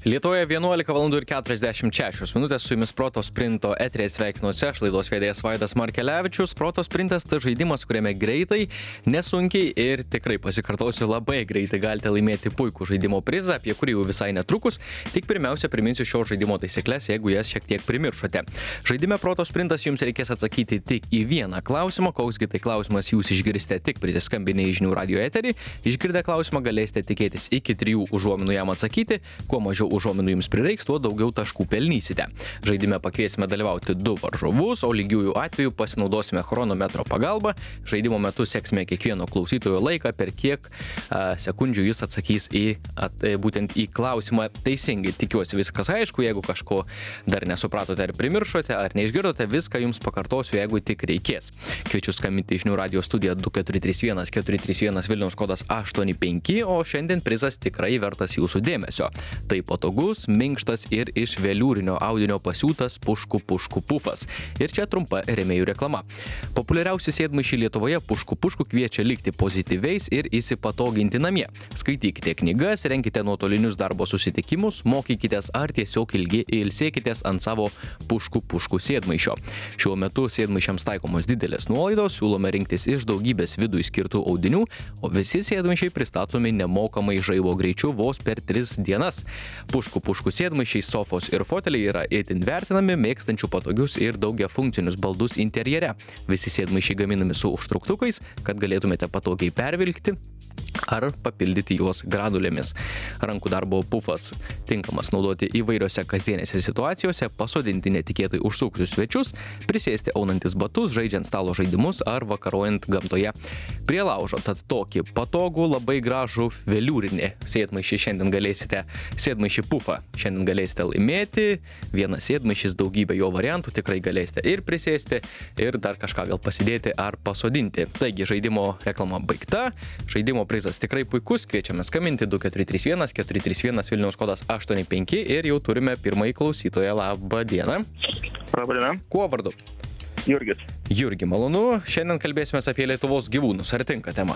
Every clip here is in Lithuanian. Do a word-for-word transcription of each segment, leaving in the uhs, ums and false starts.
Lietuvoje vienuolika valandų ir keturiasdešimt šešios minutės su jumis Proto Sprinto eteryje sveikinuosi aš, laidos vedėjas Vaidas Markelevičius. Proto Sprintas tai žaidimas, kuriame greitai, nesunkiai ir tikrai pasikartosiu labai greitai galite laimėti puikų žaidimo prizą, apie kurį jau visai netrukus. Tik pirmiausia priminsiu šio žaidimo taisyklės, jeigu jas šiek tiek primiršote. Žaidime Proto Sprintas jums reikės atsakyti tik į vieną klausimą, koksgi tai klausimas jūs išgirsite tik prisiskambinę į žinių radio eterį. Išgirdę klausimą galėsite tikėtis iki trijų užuominų jam atsakyti, kuo mažiau užuominų jums prireiks, tuo daugiau taškų pelnysite. Žaidime pakviesime dalyvauti du varžovus, o lygiųjų atveju pasinaudosime chronometro pagalba. Žaidimo metu seksime kiekvieno klausytojo laiką, per kiek a, sekundžių jis atsakys į, at, būtent į klausimą teisingai. Tikiuosi viskas aišku, jeigu kažko dar nesupratote ar primiršote, ar neišgirdote, viską jums pakartosiu, jeigu tik reikės. Kviečiu skambinti į žinių radio studiją du keturi trys vienas keturi trys vienas Vilniaus kodas aštuoni penki, o šiandien prizas tikrai vertas jūsų dėmesio. Tai patogus, minkštas ir iš veliūrinio audinio pasiūtas puškų puškų pufas. Ir čia trumpa rėmėjų reklama. Populiariausi sėdmaišiai Lietuvoje puškų puškų kviečia likti pozityviais ir įsipatoginti namie. Skaitykite knygas, renkite nuotolinius darbo susitikimus, mokykitės ar tiesiog ilgi ilsėkitės ant savo puškų puškų sėdmaišio. Šiuo metu sėdmaišiams taikomos didelės nuolaidos, siūlome rinktis iš daugybės vidui skirtų audinių, o visi sėdmaišiai pristatomi nemokamai žaibo greičiu vos per tris dienas. Puškų puškų sėdmaišiai, sofos ir foteliai yra itin vertinami, mėgstančių patogius ir daugiafunkcinius baldus interjere. Visi sėdmaišiai gaminami su užtrauktukais, kad galėtumėte patogiai pervilkti ar papildyti juos granulėmis. Rankų darbo pufas tinkamas naudoti įvairiose kasdienėse situacijose, pasodinti netikėtai užsukusius svečius, prisėsti aunantis batus, žaidžiant stalo žaidimus ar vakarojant gamtoje prie laužo. Tad tokį patogų, labai gražų veliūrinį sėdmaišį šiandien galėsite, sėdmaišį pufą šiandien galėsite laimėti. Vienas sėdmaišis, daugybė jo variantų, tikrai galėsite ir prisėsti, ir dar kažką gal pasidėti ar pasodinti. Taigi žaidimo reklama baigta, žaidimo prizas tikrai puikus, kviečiame skambinti du keturi trys vienas keturi trys vienas Vilniaus kodas aštuoni penki ir jau turime pirmąjį klausytoją. Labą dieną. Labą dieną. Kuo vardu? Jurgis. Jurgi, malonu. Šiandien kalbėsime apie Lietuvos gyvūnus. Ar tinka tema?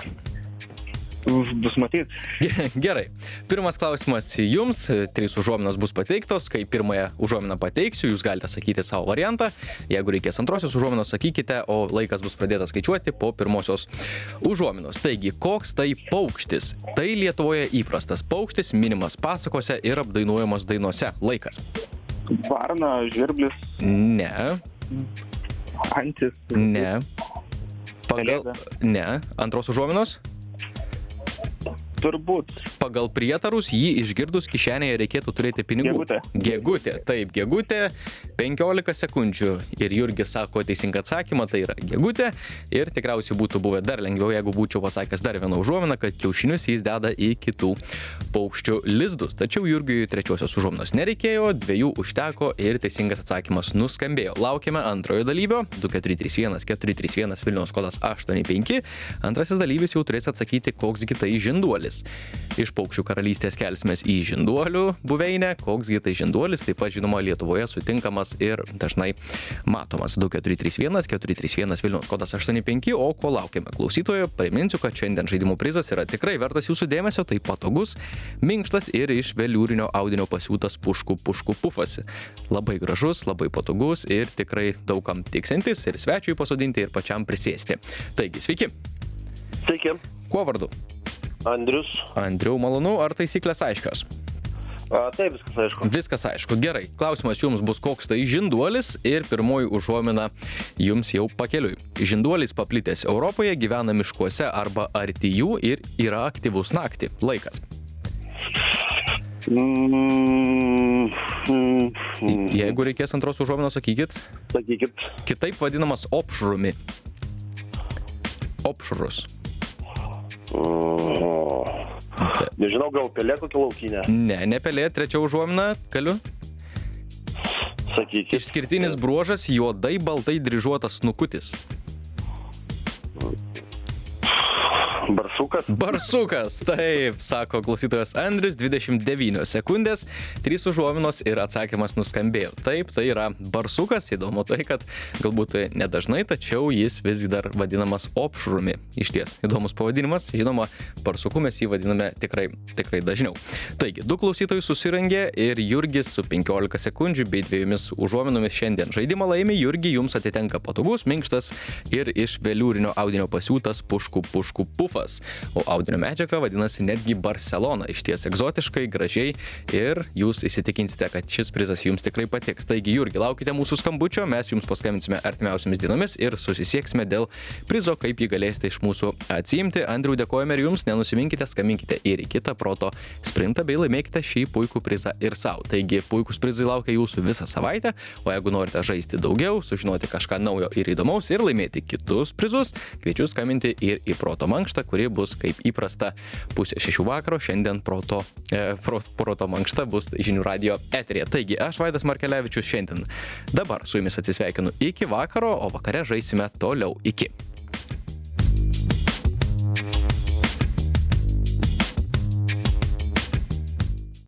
Bus matyt. Gerai. Pirmas klausimas jums. Trys užuominos bus pateiktos. Kai pirmąją užuominą pateiksiu, jūs galite sakyti savo variantą. Jeigu reikės antrosios užuominos, sakykite, o laikas bus pradėtas skaičiuoti po pirmosios užuominos. Taigi, koks tai paukštis? Tai Lietuvoje įprastas paukštis, minimas pasakose ir apdainuojamas dainose. Laikas. Varna, žvirblis. Ne. Antis. Ne. Pagal... Ne. Antros užuominos? Turbūt. Pagal prietarus jį išgirdus kišenėje reikėtų turėti pinigų. Gegutė. Gegutė. Taip, gegutė. penkiolika sekundžių. Ir Jurgis sako teisingą atsakymą, tai yra gegutė. Ir tikriausiai būtų buvę dar lengviau, jeigu būčiau pasakęs dar vieną užuominą, kad kiaušinius jis deda į kitų paukščių lizdus. Tačiau Jurgiui trečiosios užuominos nereikėjo, dviejų užteko ir teisingas atsakymas nuskambėjo. Laukiame antrojo dalyvio. du keturi trys vienas keturi trys vienas Vilniaus kodas aštuoni penki. Antrasis dalyvis jau turės atsakyti, koksgi tai žinduolis. Iš paukščių karalystės kelsimės į žinduolių buveinę. Koksgi tai žinduolis, taip pat žinoma Lietuvoje sutinkamas ir dažnai matomas. du keturi trys vienas keturi trys vienas Vilniaus kodas aštuoni penki, o ko laukiame klausytojo, priminsiu, kad šiandien žaidimų prizas yra tikrai vertas jūsų dėmesio, tai patogus, minkštas ir iš veliūrinio audinio pasiūtas puškų puškų pufas. Labai gražus, labai patogus ir tikrai daugam tiksintis ir svečiui pasodinti ir pačiam prisėsti. Taigi, sveiki. Sveiki. Kuo vardu? Andrius. Andriau, malonu, ar taisyklės aiškios? A, taip, viskas aišku. Viskas aišku. Gerai. Klausimas jums bus, koks tai žinduolis ir pirmoji užuomina jums jau pakeliui. Žinduolis paplitęs Europoje, gyvena miškuose arba arti jų ir yra aktyvus naktį. Laikas. Mm, mm, mm. Jeigu reikės antros užuominos, sakykit. Sakykit. Kitaip vadinamas opšrumi. Opšrus. Oh. Nežinau, gal pelė kokia laukinė? Ne, ne pelė. Trečia užuomina, kaliu. Sakykit. Išskirtinis bruožas juodai baltai dryžuotas snukutis. Barsukas. Barsukas, taip, sako klausytojas Andrius, dvidešimt devynios sekundės, trys užuominos ir atsakymas nuskambėjo. Taip, tai yra barsukas, įdomu tai, kad galbūt nedažnai, tačiau jis vis dar vadinamas opšrumi. Iš ties, įdomus pavadinimas, žinoma, barsuku mes jį vadiname tikrai, tikrai dažniau. Taigi, du klausytojai susirangė ir Jurgis su penkiolika sekundžių bei dviejomis užuominomis šiandien žaidimą laimi. Jurgi, jums atitenka patogus, minkštas ir iš veliūrinio audinio pasiūtas puškų puškų pufas. O audinio medžiaga vadinasi netgi Barcelona. Iš ties egzotiškai, gražiai ir jūs įsitikinsite, kad šis prizas jums tikrai patiks. Taigi, Jurgi, laukite mūsų skambučio, mes jums paskambinsime artimiausiamis dienomis ir susisieksime dėl prizo, kaip jį galėsite iš mūsų atsiimti. Andriu, dėkojame ir jums, nenusiminkite, skambinkite ir į kitą proto sprintą bei laimėkite šį puikų prizą ir savo. Taigi, puikus prizai laukia jūsų visą savaitę, o jeigu norite žaisti daugiau, sužinoti kažką naujo ir įdomaus ir laimėti kitus prizus, kviečiu skambinti ir į proto mankštą, kuri bus kaip įprasta pusė šešių vakaro. Šiandien proto, e, pro, proto mankšta bus žinių radio eteryje. Taigi, aš Vaidas Markelevičius šiandien dabar su jumis atsisveikinu iki vakaro, o vakare žaisime toliau. Iki.